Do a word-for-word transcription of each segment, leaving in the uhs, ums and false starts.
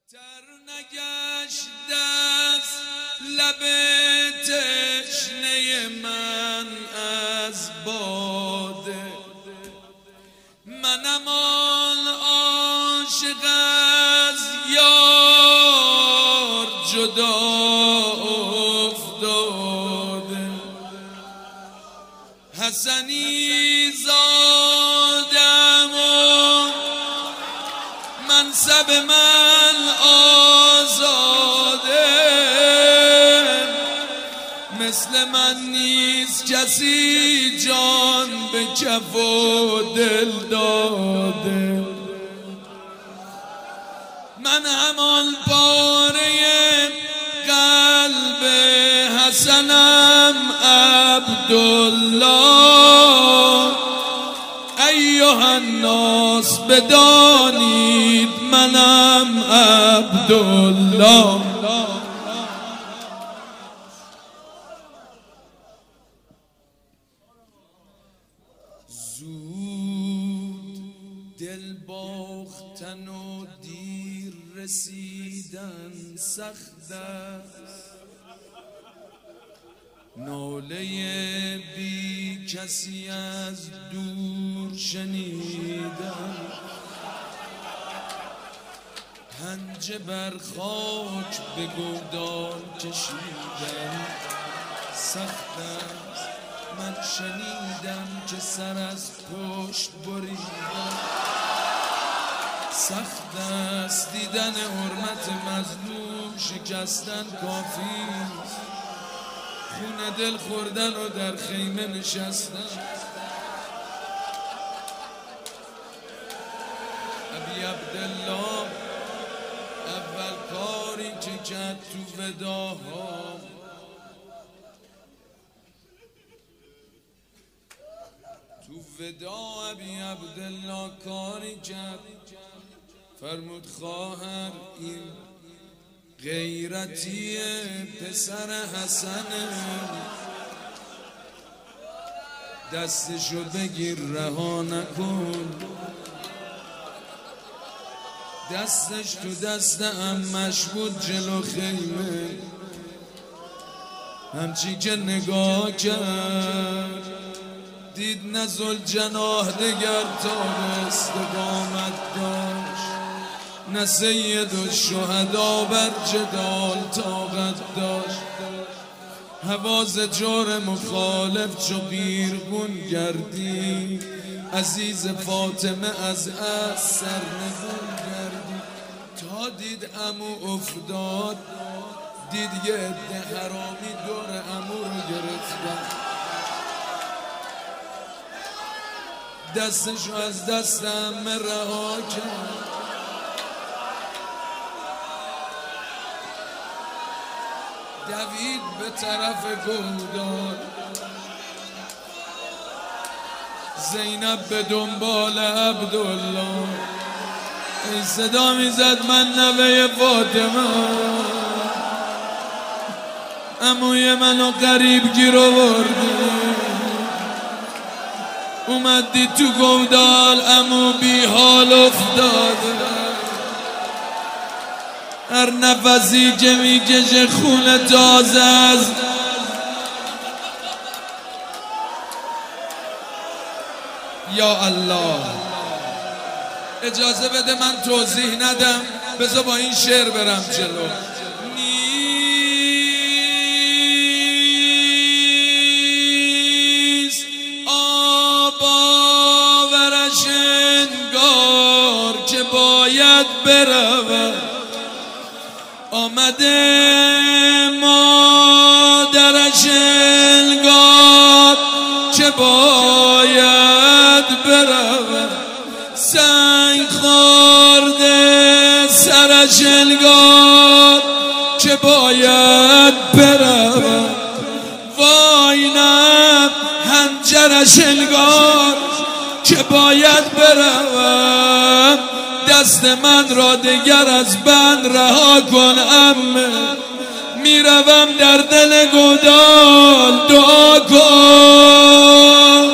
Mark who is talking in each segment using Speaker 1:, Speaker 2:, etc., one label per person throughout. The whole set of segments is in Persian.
Speaker 1: تر نگشت از لب تشنه من از باده، منم آن عاشق از یار جدا افتاده. حسنی زادم و منصب من آزاده، مثل من نیست کسی جان به کف و دل داده. من همان پاره قلب حسنم عبدالله، ایها الناس بدانید منم عبدالله. زود دل باختن و دیر رسیدن سخت است، ناله بی کسی از دور شنیدن، پنجه بر خاک به گودال کشیدن سخت است. من شنیدم که سر از پشت بریدن سخت است. دیدن حرمت مظلوم شکستن کافی است، خون دل خوردن و در خیمه نشستن. ابی عبدالله اول کاری که کرد تو وداها، تو ودا ابی عبدالله کاری کرد، فرمود خواهر این غیرتی پسر حسنه، دستشو بگیر رها نکن. دستش تو دست عمش بود جلو خیمه، همچی که نگاه کرد دید نه ذوالجناح دگر تاب استقامت داشت، نه سید الشهدا بر جدال طاقت داشت. حواس جور مخالف چو قیرگون گردی، عزیز فاطمه از از سرنگون گردی. تا دید عمو افتاد، دید یه عده حرامی دور عمو رو گرفتن، دستشو از دست عمه رها کرد. دوید به طرف گودال، زینب به دنبال عبدالله. این صدا میزد من نوه فاطمه، عموی منو قریب گیر آوردی. اومدی تو گودال عمو بی حال افتاده، هر نفسی که میکشه خون تازه است. یا الله اجازه بده من توضیح ندم، بذار با این شعر برم جلو. نیست آب آورش انگار که باید برود، آمده مادرش انگار که باید برود، سنگ خورده سرش انگار که باید برود، وای نه حنجرش انگار که باید برود. دست من را دگر از بند رها کن عمه، میروم در دل گودال دعا کن.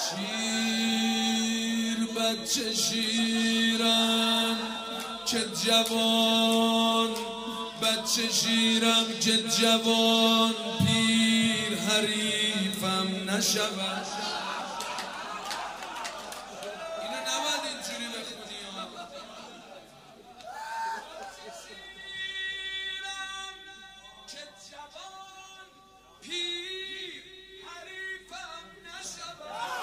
Speaker 1: شیر بچه شیرم که جوان، بچه شیرم که جوان، پیر حریفم نشود. اینو نباید اینجوری بخونی ها. شیرم که جوان، پیر حریفم نشود.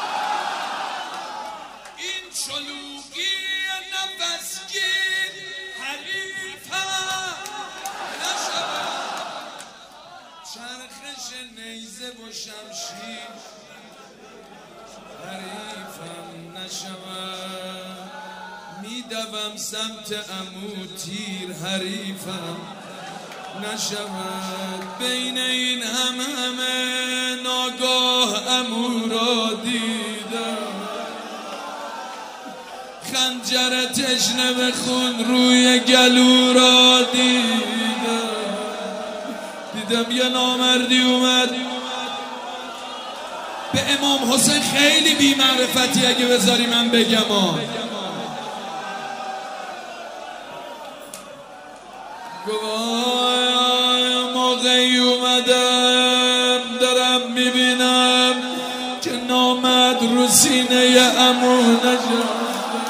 Speaker 1: این چلوگی نفسگیر حریفم نشود. چرخش نیزه و شمشیر حریفم نشود. میدوم سمت عمو تیر حریفم نشود. بین این هم همه ناگاه عمو را دیدم، خنجر تشنه به خون روی گلو را دیدم. دیدم یه نامردی اومد به امام حسین خیلی بی معرفتی اگه بذاری من بگم ها. گواه موقعی اومدم دارم میبینم که نامد رو سینه عمو نشد.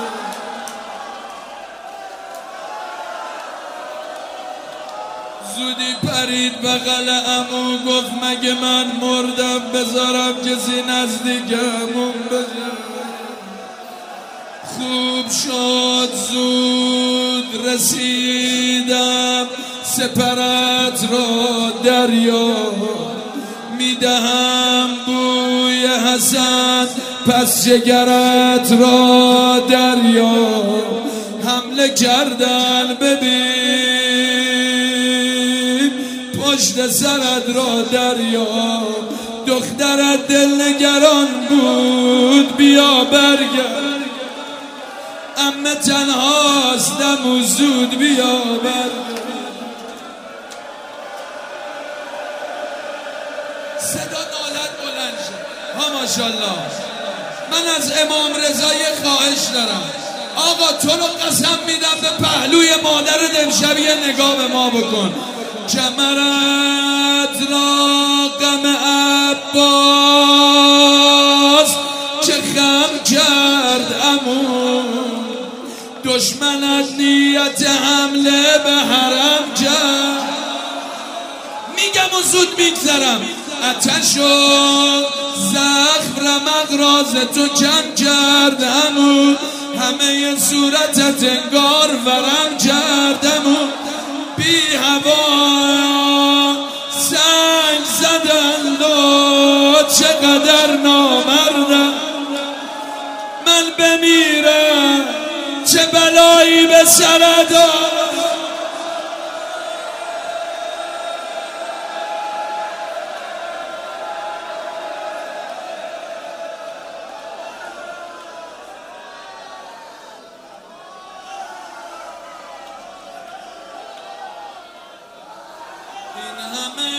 Speaker 1: زودی پرید بغل عمو گفت مگه من مردم بذارم کسی نزدیکمون بشه. خوب شد زود رسیدم سپرت را دریا، میدهم بوی حسن پس جگرت را دریا. حمله کردن ببین پشت سرت را دریا. دخترت دلنگران بود بیا برگرد، عمه تنهاست دم زود بیا برگرد. صدا نالت بلند شد ها ماشاءالله. من از امام رضا یه خواهش دارم آقا، تو رو قسم میدم به پهلوی مادرت امشب یه نگاه به ما بکن. کمرت را غم عباس چه خم کرد عمو، دشمنت نیت حمله به حرم کرد. میگم و زود میگذرم. آتش و زخم رمق راز تو کم کرد عمو، همه صورتت انگار ورم کردم و بی هوا سنگ زدند و چقدر نامردم. من بمیرم چه بلایی به سر دارم. این همه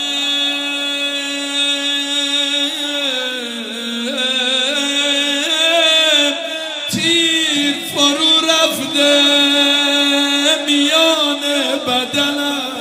Speaker 1: تیر فرو رفته میان بدنم،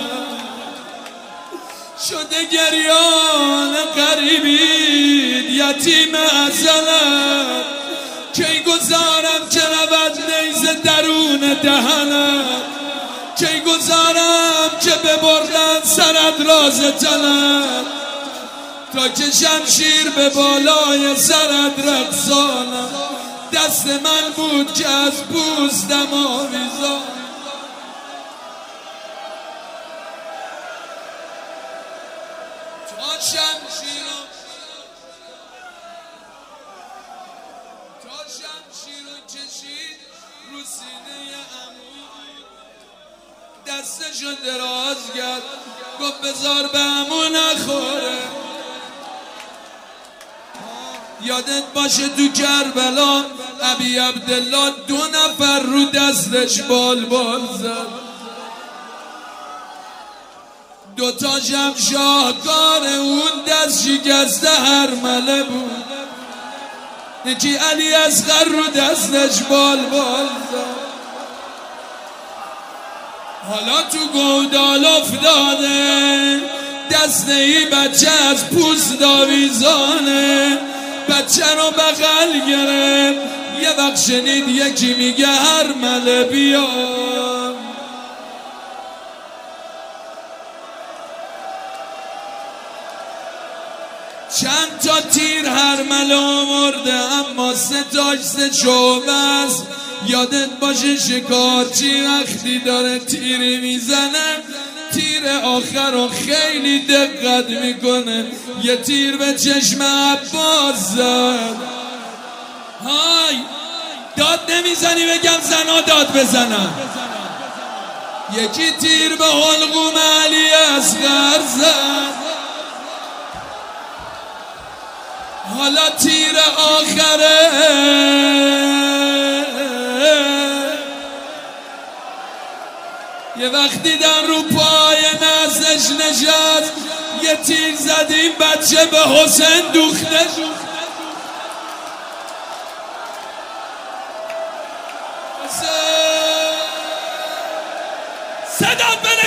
Speaker 1: شده گریان غریبی یتیم ازلم. کی گذارم که رود نیزه درون دهنم، کی گذارم که ببردن سرت راز تنم، تا که شمشیر به بالای سرت رقصانم. دست من بود که از پوستم آویزان. تا شمشیرم تا شمشیرو کشید رو سینه عمو، دستشو دراز کرد گفت بذار به عمو نخوره. یادت باشه تو کربلا ابی عبدالله دو نفر رو دستش بال بال زد، دوتا جم شاهکار اون دست شکسته هرمله بود. یکی علی اصغر رو دستش بال بال زد. حالا تو گودال افتاده دسته ای بچه از پوست آویزانه، بچه رو بغل گرفت. یه وقت شنید یکی میگه هرمله بیا. چند تا تیر هرمله آورده اما سه تاش سه شعبه است. یادت باشه شکارچی وقتی داره تیری میزنه تیر آخر رو خیلی دقت میکنه. یه تیر به چشم عباس زد. های داد نمیزنی بگم زنا داد بزنن. یکی تیر به حلقوم علی اصغر زد. حالا تیر آخره یه وقت دیدن رو پای نزدش نشست یه تیر زدیم بچه به حسین دوخته شد. صدات